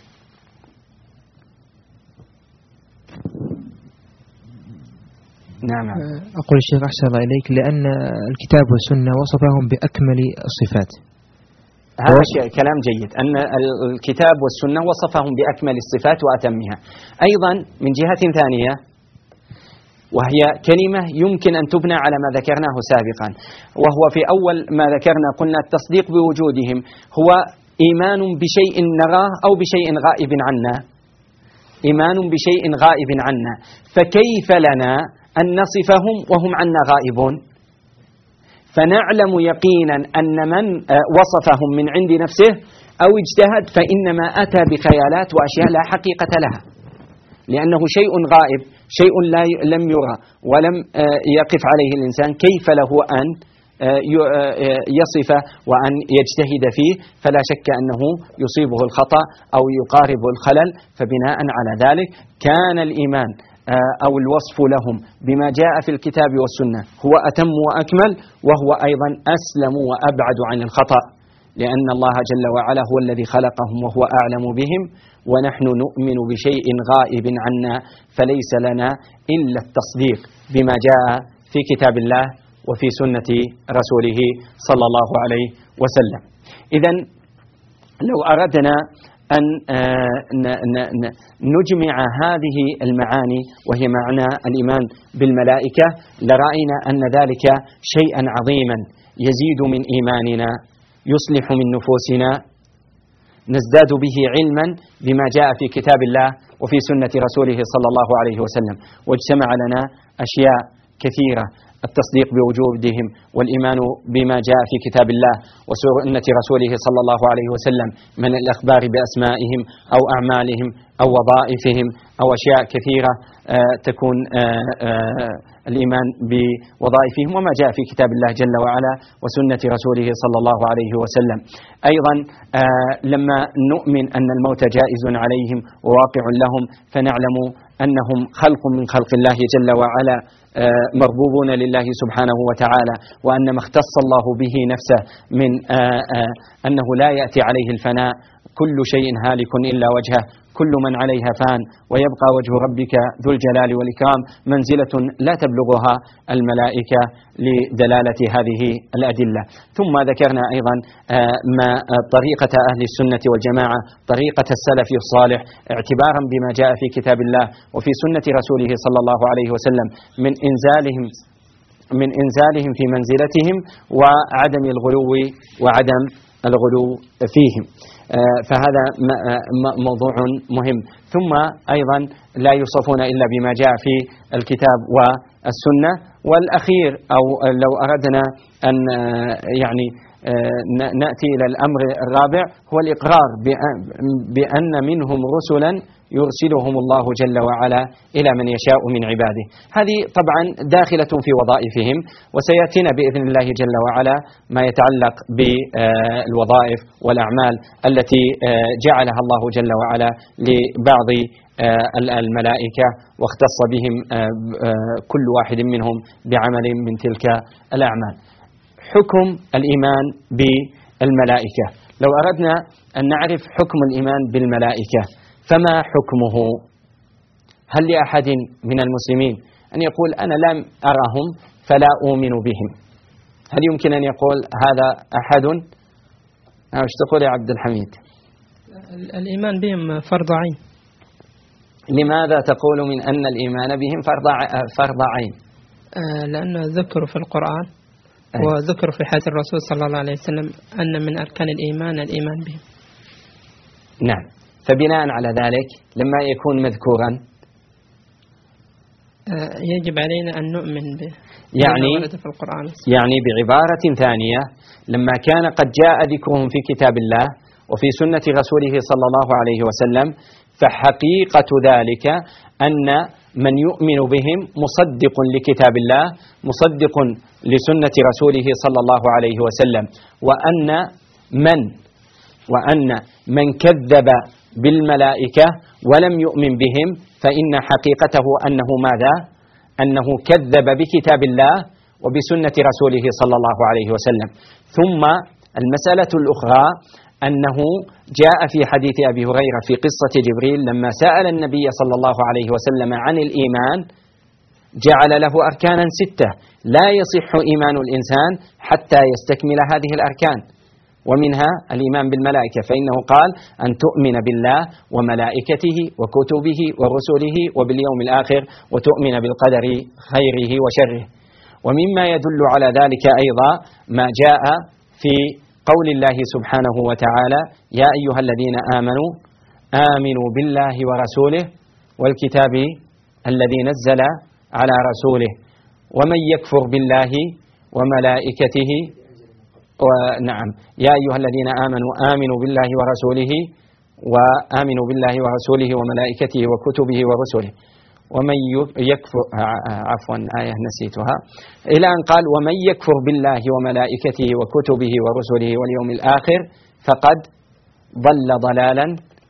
Speaker 1: نعم.
Speaker 2: أقول الشيخ أحسن الله إليك لأن الكتاب والسنة وصفهم بأكمل الصفات.
Speaker 1: هذا كلام جيد أن الكتاب والسنة وصفهم بأكمل الصفات وأتمها. أيضا من جهة ثانية وهي كلمة يمكن أن تبنى على ما ذكرناه سابقا، وهو في أول ما ذكرنا قلنا التصديق بوجودهم هو إيمان بشيء نراه أو بشيء غائب عنا، إيمان بشيء غائب عنا، فكيف لنا أن نصفهم وهم عنا غائبون؟ فنعلم يقينا أن من وصفهم من عند نفسه أو اجتهد فإنما أتى بخيالات وأشياء لا حقيقة لها، لأنه شيء غائب، شيء لم يرى ولم يقف عليه الإنسان، كيف له أن يصف وأن يجتهد فيه؟ فلا شك أنه يصيبه الخطأ أو يقارب الخلل. فبناء على ذلك كان الإيمان أو الوصف لهم بما جاء في الكتاب والسنة هو أتم وأكمل، وهو أيضا أسلم وأبعد عن الخطأ، لأن الله جل وعلا هو الذي خلقهم وهو أعلم بهم، ونحن نؤمن بشيء غائب عنا، فليس لنا إلا التصديق بما جاء في كتاب الله وفي سنة رسوله صلى الله عليه وسلم. إذن لو أردنا أن نجمع هذه المعاني وهي معنى الإيمان بالملائكة لرأينا أن ذلك شيئا عظيما يزيد من إيماننا، يصلح من نفوسنا، نزداد به علما بما جاء في كتاب الله وفي سنة رسوله صلى الله عليه وسلم. واجتمع لنا أشياء كثيرة: التصديق بوجودهم والإيمان بما جاء في كتاب الله وسنة رسوله صلى الله عليه وسلم من الأخبار بأسمائهم أو أعمالهم أو وظائفهم أو أشياء كثيرة تكون الإيمان بوظائفهم وما جاء في كتاب الله جل وعلا وسنة رسوله صلى الله عليه وسلم. أيضا لما نؤمن أن الموت جائز عليهم وواقع لهم فنعلم أنهم خلق من خلق الله جل وعلا مربوبون لله سبحانه وتعالى، وأن ما اختص الله به نفسه من أنه لا يأتي عليه الفناء، كل شيء هالك إلا وجهه، كل من عليها فان، ويبقى وجه ربك ذو الجلال والإكرام، منزلة لا تبلغها الملائكة لدلالة هذه الأدلة. ثم ذكرنا أيضا ما طريقة أهل السنة والجماعة، طريقة السلف الصالح، اعتبارا بما جاء في كتاب الله وفي سنة رسوله صلى الله عليه وسلم من إنزالهم في منزلتهم، وعدم الغلو وعدم الغلو فيهم. فهذا موضوع مهم. ثم أيضا لا يوصفون إلا بما جاء في الكتاب والسنة. والأخير، أو لو أردنا أن يعني نأتي إلى الأمر الرابع، هو الإقرار بأن منهم رسلا يرسلهم الله جل وعلا إلى من يشاء من عباده. هذه طبعا داخلة في وظائفهم، وسيأتينا بإذن الله جل وعلا ما يتعلق بالوظائف والأعمال التي جعلها الله جل وعلا لبعض الملائكة، واختص بهم كل واحد منهم بعمل من تلك الأعمال. حكم الإيمان بالملائكة، لو أردنا أن نعرف حكم الإيمان بالملائكة فما حكمه؟ هل لأحد من المسلمين أن يقول أنا لم أرهم فلا أؤمن بهم؟ هل يمكن أن يقول هذا أحد؟ ايش تقول يا عبد الحميد؟
Speaker 3: الإيمان بهم فرض عين.
Speaker 1: لماذا تقول من أن الإيمان بهم فرض عين؟
Speaker 3: لأنه ذكر في القرآن وذكر في حديث الرسول صلى الله عليه وسلم أن من أركان الإيمان بهم.
Speaker 1: نعم. فبناء على ذلك لما يكون مذكورا
Speaker 3: يجب علينا أن نؤمن به، في القرآن.
Speaker 1: يعني بعبارة ثانية، لما كان قد جاء ذكرهم في كتاب الله وفي سنة رسوله صلى الله عليه وسلم، فحقيقة ذلك أن من يؤمن بهم مصدق لكتاب الله، مصدق لسنة رسوله صلى الله عليه وسلم، وأن من كذب بالملائكة ولم يؤمن بهم فإن حقيقته أنه ماذا؟ أنه كذب بكتاب الله وبسنة رسوله صلى الله عليه وسلم. ثم المسألة الأخرى أنه جاء في حديث أبي هريرة في قصة جبريل لما سأل النبي صلى الله عليه وسلم عن الإيمان، جعل له أركانا 6 لا يصح إيمان الإنسان حتى يستكمل هذه الأركان، ومنها الإيمان بالملائكة، فإنه قال أن تؤمن بالله وملائكته وكتبه ورسله وباليوم الآخر، وتؤمن بالقدر خيره وشره. ومما يدل على ذلك أيضا ما جاء في قول الله سبحانه وتعالى: يا أيها الذين آمنوا بالله ورسوله والكتاب الذي نزل على رسوله، ومن يكفر بالله وملائكته ونعم يا أيها الذين آمنوا بالله ورسوله وملائكته وكتبه ورسله، ومن يكفر آية نسيتها، إلى أن قال: ومن يكفر بالله وملائكته وكتبه ورسله واليوم الآخر فقد ضل ضلالا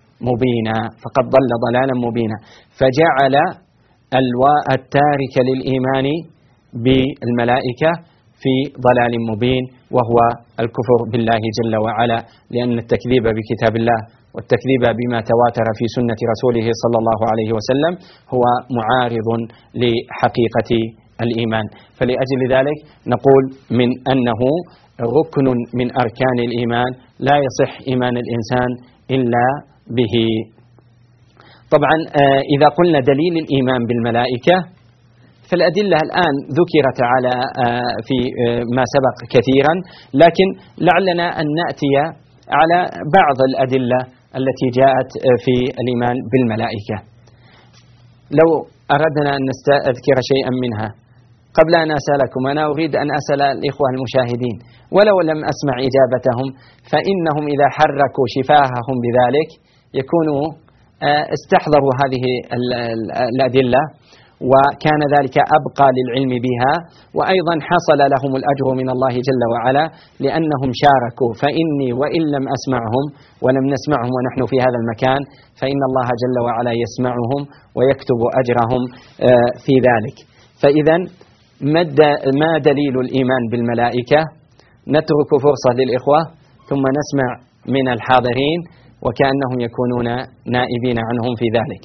Speaker 1: مبينا. فجعل التارك للإيمان بالملائكة في ضلال مبين، وهو الكفر بالله جل وعلا، لأن التكذيب بكتاب الله والتكذيب بما تواتر في سنة رسوله صلى الله عليه وسلم هو معارض لحقيقة الإيمان. فلأجل ذلك نقول من أنه ركن من أركان الإيمان لا يصح إيمان الإنسان إلا به. طبعا إذا قلنا دليل الإيمان بالملائكة، فالأدلة الآن ذكرت على في ما سبق كثيرا، لكن لعلنا أن نأتي على بعض الأدلة التي جاءت في الإيمان بالملائكة. لو أردنا أن نذكر شيئا منها قبل أن أسألكم، أنا أريد أن أسأل الإخوة المشاهدين ولو لم أسمع إجابتهم، فإنهم إذا حركوا شفاههم بذلك يكونوا استحضروا هذه الأدلة، وكان ذلك أبقى للعلم بها، وأيضا حصل لهم الأجر من الله جل وعلا لأنهم شاركوا. فإني وإن لم أسمعهم ولم نسمعهم ونحن في هذا المكان فإن الله جل وعلا يسمعهم ويكتب أجرهم في ذلك. فإذا ما دليل الإيمان بالملائكة؟ نترك فرصة للإخوة ثم نسمع من الحاضرين وكأنهم يكونون نائبين عنهم في ذلك.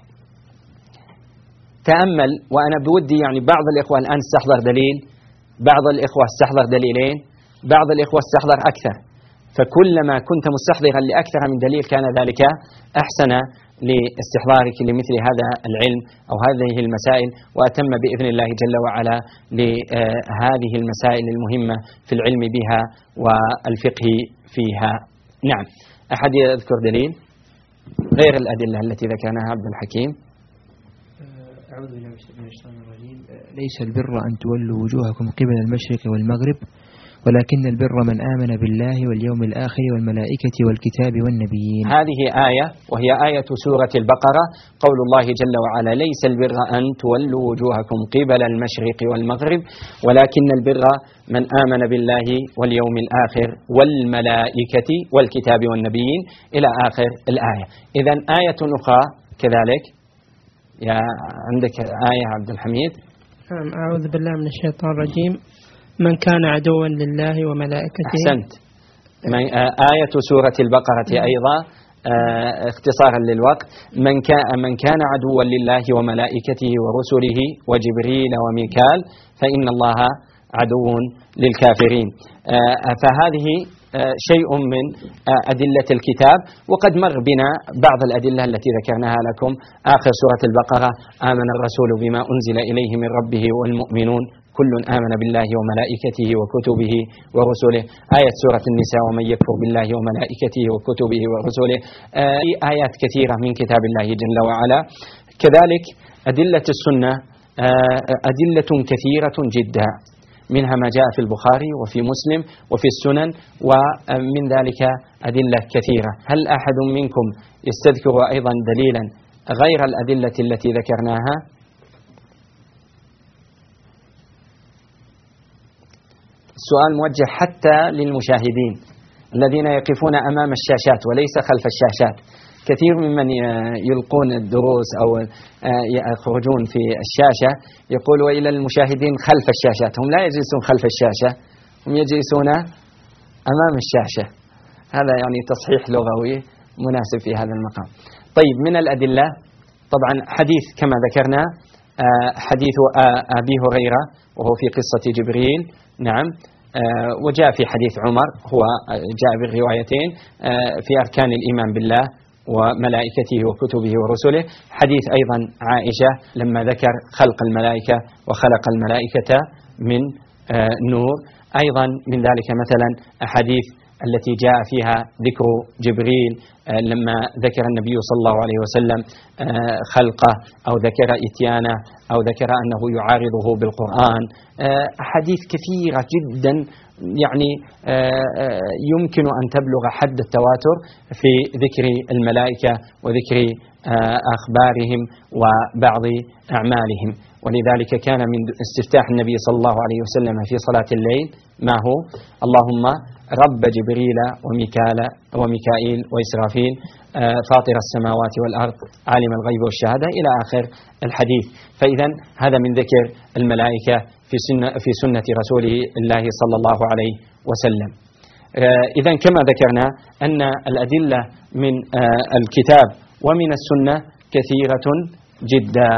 Speaker 1: تأمل، وأنا بودي يعني بعض الإخوة الآن استحضر دليل، بعض الإخوة استحضر دليلين، بعض الإخوة استحضر أكثر، فكلما كنت مستحضرا لأكثر من دليل كان ذلك أحسن لاستحضارك لمثل هذا العلم أو هذه المسائل، وأتم بإذن الله جل وعلا لهذه المسائل المهمة في العلم بها والفقه فيها. نعم، أحد يذكر دليل غير الأدلة التي ذكرناها عبد الحكيم؟
Speaker 2: أعوذ بالله من الشيطان الرجيم. ليس البر أن تولوا وجوهكم قبل المشرق والمغرب ولكن البر من آمن بالله واليوم الآخر والملائكة والكتاب والنبيين.
Speaker 1: هذه آية وهي آية سورة البقرة، قول الله جل وعلا: ليس البر أن تولوا وجوهكم قبل المشرق والمغرب ولكن البر من آمن بالله واليوم الآخر والملائكة والكتاب والنبيين إلى آخر الآية. إذن آية أخرى كذلك. يا عندك آية عبد الحميد؟
Speaker 3: أعوذ بالله من الشيطان الرجيم: من كان عدوا لله وملائكته.
Speaker 1: أحسنت. آية سورة البقرة أيضا اختصارا للوقت: من كان عدوا لله وملائكته ورسله وجبريل وميكال فإن الله عدو للكافرين. فهذه شيء من أدلة الكتاب، وقد مر بنا بعض الأدلة التي ذكرناها لكم. آخر سورة البقرة: آمن الرسول بما أنزل إليه من ربه والمؤمنون كل آمن بالله وملائكته وكتبه ورسله. آية سورة النساء: ومن يكفر بالله وملائكته وكتبه ورسله. آيات كثيرة من كتاب الله جل وعلا. كذلك أدلة السنة أدلة كثيرة جدا، منها ما جاء في البخاري وفي مسلم وفي السنن، ومن ذلك أدلة كثيرة. هل أحد منكم يستذكر أيضا دليلا غير الأدلة التي ذكرناها؟ السؤال موجه حتى للمشاهدين الذين يقفون أمام الشاشات وليس خلف الشاشات. كثير ممن يلقون الدروس أو يخرجون في الشاشة يقول وإلى المشاهدين خلف الشاشات. هم لا يجلسون خلف الشاشة، هم يجلسون أمام الشاشة. هذا يعني تصحيح لغوي مناسب في هذا المقام. طيب، من الأدلة طبعا حديث كما ذكرنا، حديث أبي هريرة وهو في قصة جبريل. نعم، وجاء في حديث عمر، هو جاء بالروايتين في أركان الإيمان بالله وملائكته وكتبه ورسله. حديث أيضا عائشة لما ذكر خلق الملائكة وخلق الملائكة من نور. أيضا من ذلك مثلا أحاديث التي جاء فيها ذكر جبريل لما ذكر النبي صلى الله عليه وسلم خلقه أو ذكر إتيانه أو ذكر أنه يعارضه بالقرآن. أحاديث كثيرة جدا يعني يمكن أن تبلغ حد التواتر في ذكر الملائكة وذكر أخبارهم وبعض أعمالهم. ولذلك كان من استفتاح النبي صلى الله عليه وسلم في صلاة الليل ما هو: اللهم رب جبريل وميكائيل وإسرافيل فاطر السماوات والأرض عالم الغيب والشهادة إلى آخر الحديث. فإذا هذا من ذكر الملائكة في سنة رسول الله صلى الله عليه وسلم. إذا كما ذكرنا أن الأدلة من الكتاب ومن السنة كثيرة جدا.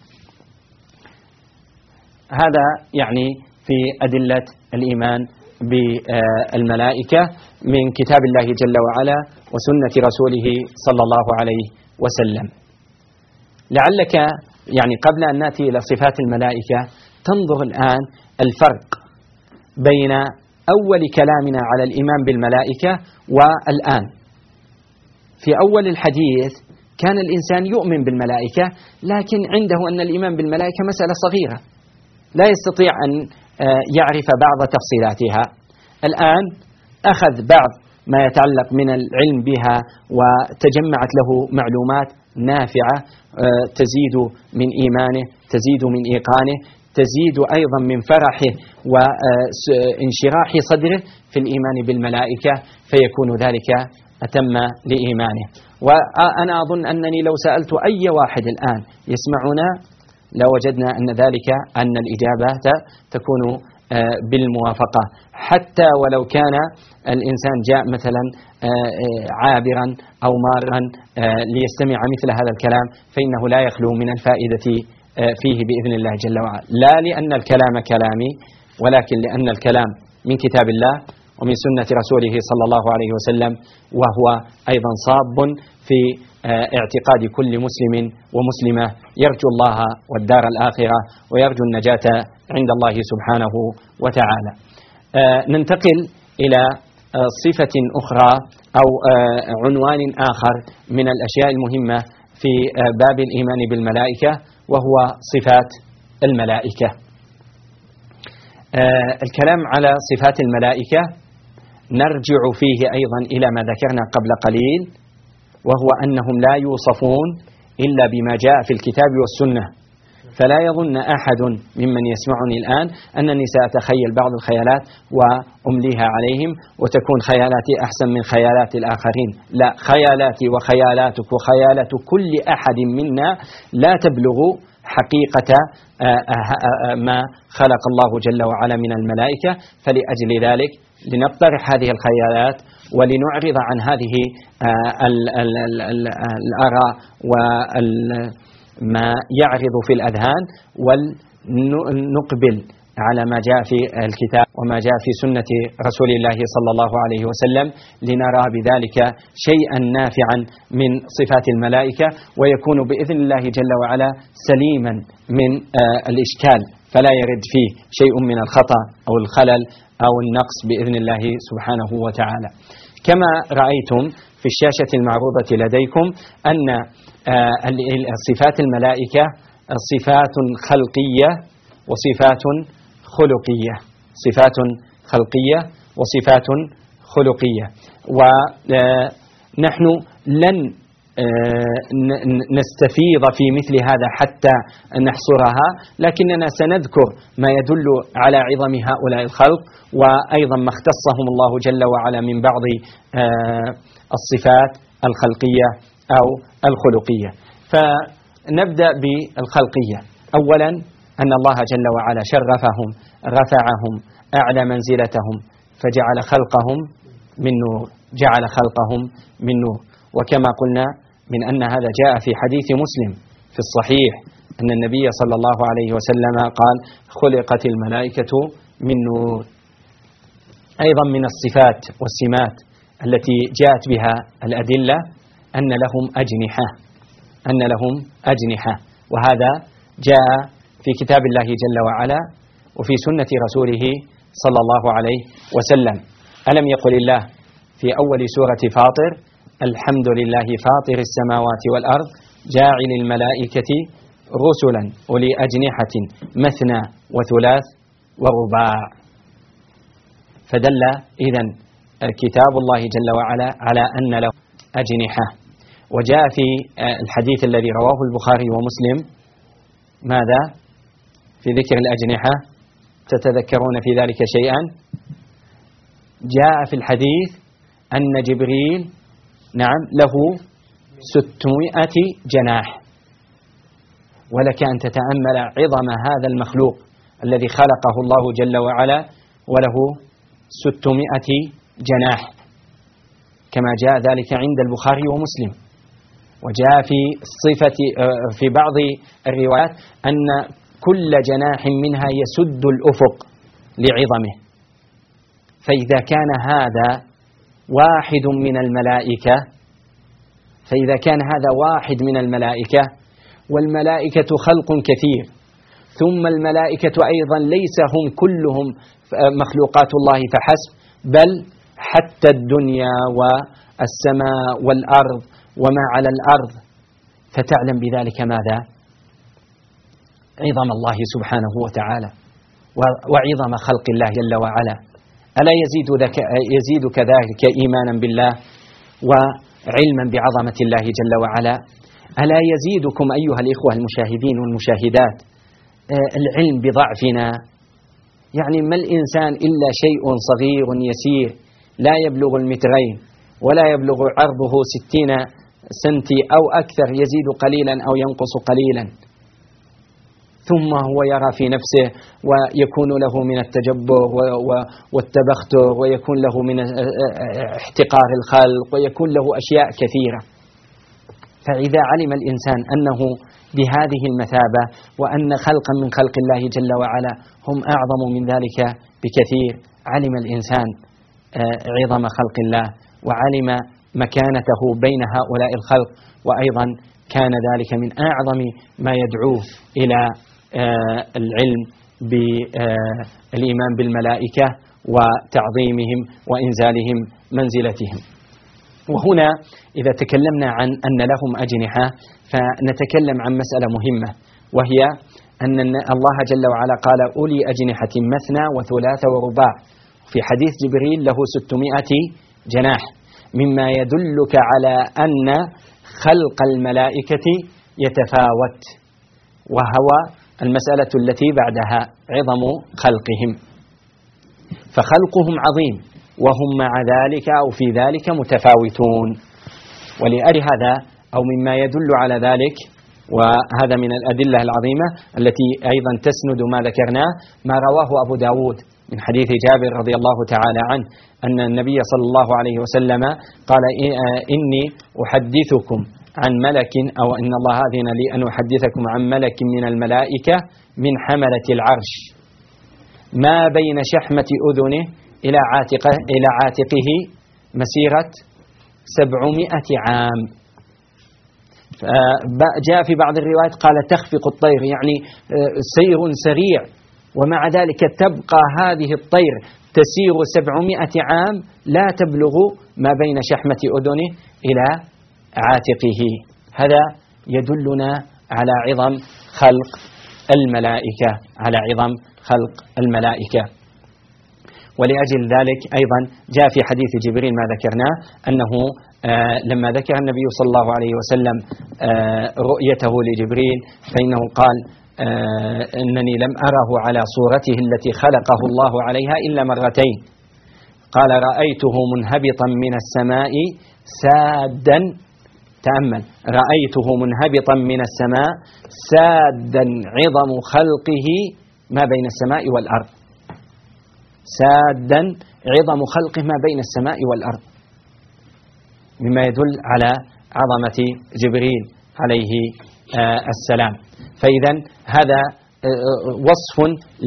Speaker 1: هذا يعني في أدلة الإيمان بالملائكة من كتاب الله جل وعلا وسنة رسوله صلى الله عليه وسلم. لعلك يعني قبل أن نأتي إلى صفات الملائكة تنظر الآن الفرق بين أول كلامنا على الإيمان بالملائكة والآن. في أول الحديث كان الإنسان يؤمن بالملائكة، لكن عنده أن الإيمان بالملائكة مسألة صغيرة لا يستطيع أن يعرف بعض تفصيلاتها. الآن أخذ بعض ما يتعلق من العلم بها وتجمعت له معلومات نافعة تزيد من إيمانه، تزيد من إيقانه، تزيد أيضا من فرحه وانشراح صدره في الإيمان بالملائكة، فيكون ذلك أتم لإيمانه. وأنا أظن أنني لو سألت أي واحد الآن يسمعنا لوجدنا أن ذلك أن الإجابة تكون بالموافقة، حتى ولو كان الإنسان جاء مثلا عابرا أو مارا ليستمع مثل هذا الكلام، فإنه لا يخلو من الفائدة فيه بإذن الله جل وعلا، لا لأن الكلام كلامي، ولكن لأن الكلام من كتاب الله ومن سنة رسوله صلى الله عليه وسلم، وهو أيضا صاب في اعتقاد كل مسلم ومسلمة يرجو الله والدار الآخرة ويرجو النجاة عند الله سبحانه وتعالى. ننتقل إلى صفة أخرى أو عنوان آخر من الأشياء المهمة في باب الإيمان بالملائكة، وهو صفات الملائكة. الكلام على صفات الملائكة نرجع فيه أيضا إلى ما ذكرنا قبل قليل، وهو أنهم لا يوصفون إلا بما جاء في الكتاب والسنة. فلا يظن أحد ممن يسمعني الآن أنني سأتخيل بعض الخيالات وأمليها عليهم وتكون خيالاتي أحسن من خيالات الآخرين، لا، خيالاتي وخيالاتك وخيالات كل أحد منا لا تبلغ حقيقة ما خلق الله جل وعلا من الملائكة. فلأجل ذلك لنقترح هذه الخيالات ولنعرض عن هذه الآراء وما يعرض في الأذهان، ونقبل على ما جاء في الكتاب وما جاء في سنة رسول الله صلى الله عليه وسلم، لنرى بذلك شيئا نافعا من صفات الملائكة، ويكون بإذن الله جل وعلا سليما من الإشكال، فلا يرد فيه شيء من الخطأ أو الخلل أو النقص بإذن الله سبحانه وتعالى. كما رأيتم في الشاشة المعروضة لديكم أن صفات الملائكة صفات خلقية وصفات خلقية، صفات خلقية وصفات خلقية، ونحن لن نستفيض في مثل هذا حتى نحصرها، لكننا سنذكر ما يدل على عظم هؤلاء الخلق، وأيضا ما اختصهم الله جل وعلا من بعض الصفات الخلقية أو الخلقية. فنبدأ بالخلقية. أولا أن الله جل وعلا شرفهم، رفعهم، أعلى منزلتهم، فجعل خلقهم من نور، جعل خلقهم من نور. وكما قلنا من أن هذا جاء في حديث مسلم في الصحيح أن النبي صلى الله عليه وسلم قال: خلقت الملائكة من نور. أيضا من الصفات والسمات التي جاءت بها الأدلة أن لهم أجنحة، أن لهم أجنحة، وهذا جاء في كتاب الله جل وعلا وفي سنة رسوله صلى الله عليه وسلم. ألم يقل الله في أول سورة فاطر: الحمد لله فاطر السماوات والأرض جاعل الملائكة رسلا أولي أجنحة مثنى وثلاث ورباع. فدل إذن كتاب الله جل وعلا على أن له أجنحة. وجاء في الحديث الذي رواه البخاري ومسلم ماذا في ذكر الأجنحة؟ تتذكرون في ذلك شيئا؟ جاء في الحديث أن جبريل نعم له 600 جناح. ولك أن تتأمل عظم هذا المخلوق الذي خلقه الله جل وعلا وله 600 جناح، كما جاء ذلك عند البخاري ومسلم. وجاء في بعض الروايات أن كل جناح منها يسد الأفق لعظمه. فإذا كان هذا واحد من الملائكة، فإذا كان هذا واحد من الملائكة، والملائكة خلق كثير، ثم الملائكة أيضا ليس هم كلهم مخلوقات الله فحسب، بل حتى الدنيا والسماء والأرض وما على الأرض، فتعلم بذلك ماذا؟ عظم الله سبحانه وتعالى وعظم خلق الله جل وعلا. ألا يزيد كذلك إيمانا بالله وعلما بعظمة الله جل وعلا ألا يزيدكم أيها الإخوة المشاهدين والمشاهدات العلم بضعفنا؟ يعني ما الإنسان إلا شيء صغير يسير لا يبلغ المترين ولا يبلغ عرضه 60 سنتي أو أكثر، يزيد قليلا أو ينقص قليلا، ثم هو يرى في نفسه ويكون له من التجبر والتبختر، ويكون له من احتقار الخلق، ويكون له أشياء كثيرة. فإذا علم الإنسان أنه بهذه المثابة، وأن خلقا من خلق الله جل وعلا هم أعظم من ذلك بكثير، علم الإنسان عظم خلق الله وعلم مكانته بين هؤلاء الخلق، وأيضا كان ذلك من أعظم ما يدعوه إلى العلم بالإيمان بالملائكة وتعظيمهم وإنزالهم منزلتهم. وهنا إذا تكلمنا عن أن لهم أجنحة فنتكلم عن مسألة مهمة، وهي أن الله جل وعلا قال أولي أجنحة مثنى وثلاث ورباع، في حديث جبريل له 600 جناح، مما يدلك على أن خلق الملائكة يتفاوت، وهو المسألة التي بعدها عظم خلقهم، فخلقهم عظيم وهم مع ذلك أو في ذلك متفاوتون. ولأجل هذا أو مما يدل على ذلك، وهذا من الأدلة العظيمة التي أيضا تسند ما ذكرناه، ما رواه أبو داود من حديث جابر رضي الله تعالى عنه أن النبي صلى الله عليه وسلم قال إني أحدثكم عن ملك، أو إن الله أذن لي أن أحدثكم عن ملك من الملائكة من حملة العرش ما بين شحمة أذنه إلى عاتقه مسيرة 700 عام. جاء في بعض الروايات قال تخفق الطير، يعني سير سريع، ومع ذلك تبقى هذه الطير تسير 700 عام لا تبلغ ما بين شحمة أذنه إلى عاتقه. هذا يدلنا على عظم خلق الملائكة، على عظم خلق الملائكة. ولأجل ذلك أيضا جاء في حديث جبريل ما ذكرناه أنه لما ذكر النبي صلى الله عليه وسلم رؤيته لجبريل فإنه قال إنني لم أره على صورته التي خلقه الله عليها إلا مرتين. قال رأيته منهبطا من السماء سادا، تأمل، رأيته منهبطا من السماء سادا عظم خلقه ما بين السماء والأرض، سادا عظم خلقه ما بين السماء والأرض، مما يدل على عظمة جبريل عليه السلام. فإذا هذا وصف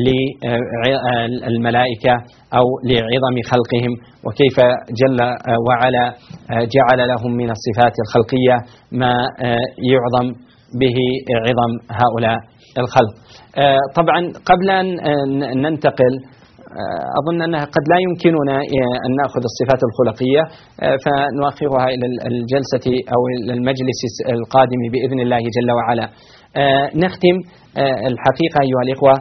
Speaker 1: للملائكة أو لعظم خلقهم، وكيف جل وعلا جعل لهم من الصفات الخلقية ما يعظم به عظم هؤلاء الخلق. طبعا قبل أن ننتقل، أظن أنها قد لا يمكننا أن نأخذ الصفات الخلقية، فنؤخرها إلى الجلسة أو إلى المجلس القادم بإذن الله جل وعلا. نختم الحقيقة أيها الإخوة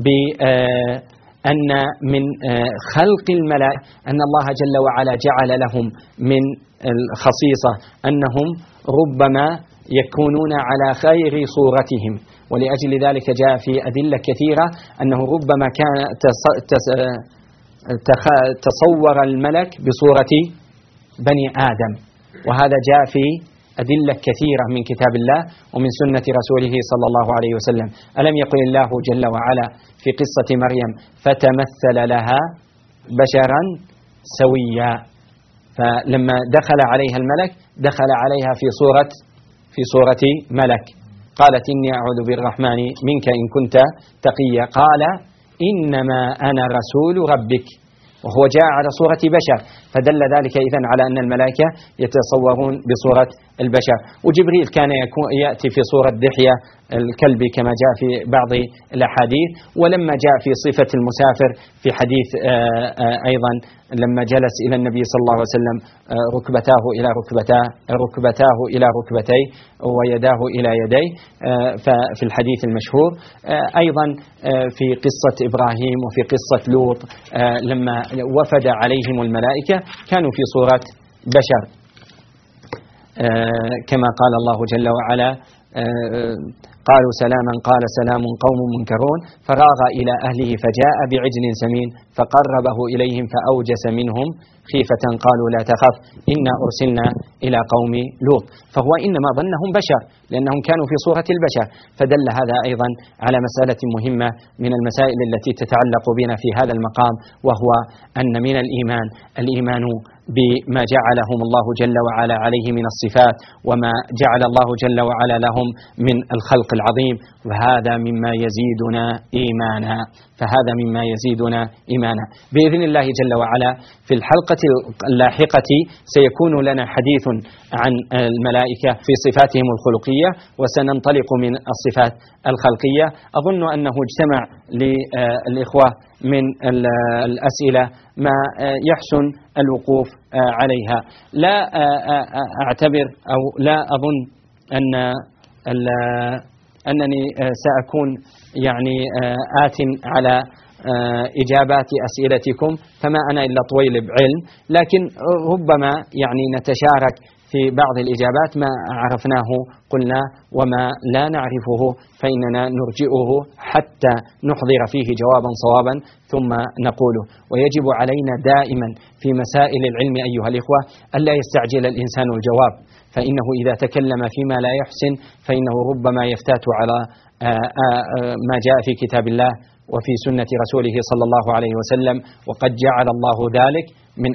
Speaker 1: بأن من خلق الملائكة أن الله جل وعلا جعل لهم من الخصيصة أنهم ربما يكونون على خير صورتهم، ولأجل ذلك جاء في أدلة كثيرة أنه ربما كان تصور الملك بصورة بني آدم، وهذا جاء في أدلة كثيرة من كتاب الله ومن سنة رسوله صلى الله عليه وسلم. ألم يقل الله جل وعلا في قصة مريم فتمثل لها بشرا سويا، فلما دخل عليها الملك دخل عليها في صورة ملك، قالت إني أعوذ بالرحمن منك إن كنت تقيا، قال إنما أنا رسول ربك، وهو جاء على صورة بشر، فدل ذلك إذن على أن الملائكة يتصورون بصورة البشر. وجبريل كان يأتي في صورة دحية الكلب كما جاء في بعض الأحاديث، ولما جاء في صفة المسافر في حديث أيضا لما جلس إلى النبي صلى الله عليه وسلم ركبتاه إلى ركبتيه ويداه إلى يديه، ففي الحديث المشهور. أيضا في قصة إبراهيم وفي قصة لوط لما وفد عليهم الملائكة كانوا في صورة بشر. كما قال الله جل وعلا قالوا سلاما قال سلام قوم منكرون فراغ إلى أهله فجاء بعجل سمين فقربه إليهم فأوجس منهم خيفة قالوا لا تخف إنا أرسلنا إلى قوم لوط. فهو إنما ظنهم بشر لأنهم كانوا في صورة البشر. فدل هذا أيضا على مسألة مهمة من المسائل التي تتعلق بنا في هذا المقام، وهو أن من الإيمان بما جعلهم الله جل وعلا عليه من الصفات وما جعل الله جل وعلا لهم من الخلق العظيم، وهذا مما يزيدنا إيمانا بإذن الله جل وعلا. في الحلقة اللاحقة سيكون لنا حديث عن الملائكة في صفاتهم الخلقية، وسننطلق من الصفات الخلقية. أظن أنه اجتمع للإخوة من الأسئلة ما يحسن الوقوف عليها. لا أعتبر أو لا أظن أنني سأكون يعني آت على إجابات أسئلتكم، فما أنا إلا طويلب علم، لكن ربما يعني نتشارك في بعض الإجابات. ما عرفناه قلنا، وما لا نعرفه فإننا نرجئه حتى نحضر فيه جوابا صوابا ثم نقوله. ويجب علينا دائما في مسائل العلم أيها الإخوة ألا يستعجل الإنسان الجواب، فإنه إذا تكلم فيما لا يحسن فإنه ربما يفتات على ما جاء في كتاب الله وفي سنة رسوله صلى الله عليه وسلم، وقد جعل الله ذلك من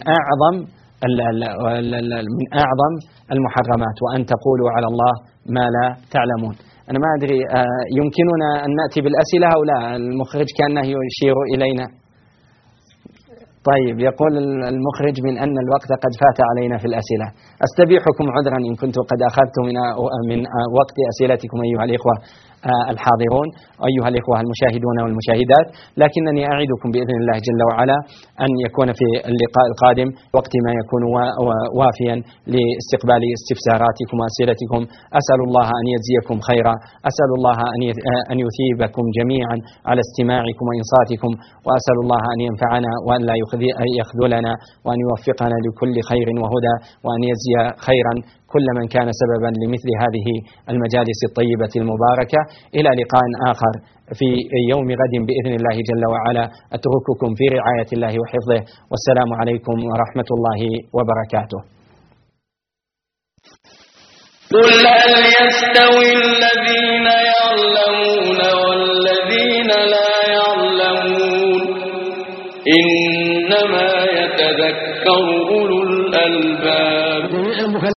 Speaker 1: أعظم المحرمات، وأن تقولوا على الله ما لا تعلمون. أنا ما أدري يمكننا أن نأتي بالأسئلة أو لا؟ المخرج كأنه يشير إلينا. طيب، يقول المخرج من أن الوقت قد فات علينا في الأسئلة. أستبيحكم عذرا إن كنت قد أخذت من وقت أسئلتكم أيها الإخوة الحاضرون أيها الإخوة المشاهدون والمشاهدات، لكنني أعدكم بإذن الله جل وعلا أن يكون في اللقاء القادم وقت ما يكون وافيا لاستقبال استفساراتكم وأسئلتكم. أسأل الله أن يجزيكم خيرا، أسأل الله أن يثيبكم جميعا على استماعكم وإنصاتكم، وأسأل الله أن ينفعنا وأن لا يخذلنا، وأن يوفقنا لكل خير وهدى، وأن يجزي خيرا كل من كان سببا لمثل هذه المجالس الطيبة المباركة. إلى لقاء آخر في يوم غد بإذن الله جل وعلا. أترككم في رعاية الله وحفظه، والسلام عليكم ورحمة الله وبركاته.
Speaker 4: قل هل يستوي الذين يعلمون والذين لا يعلمون إنما يتذكر أولو الألباب.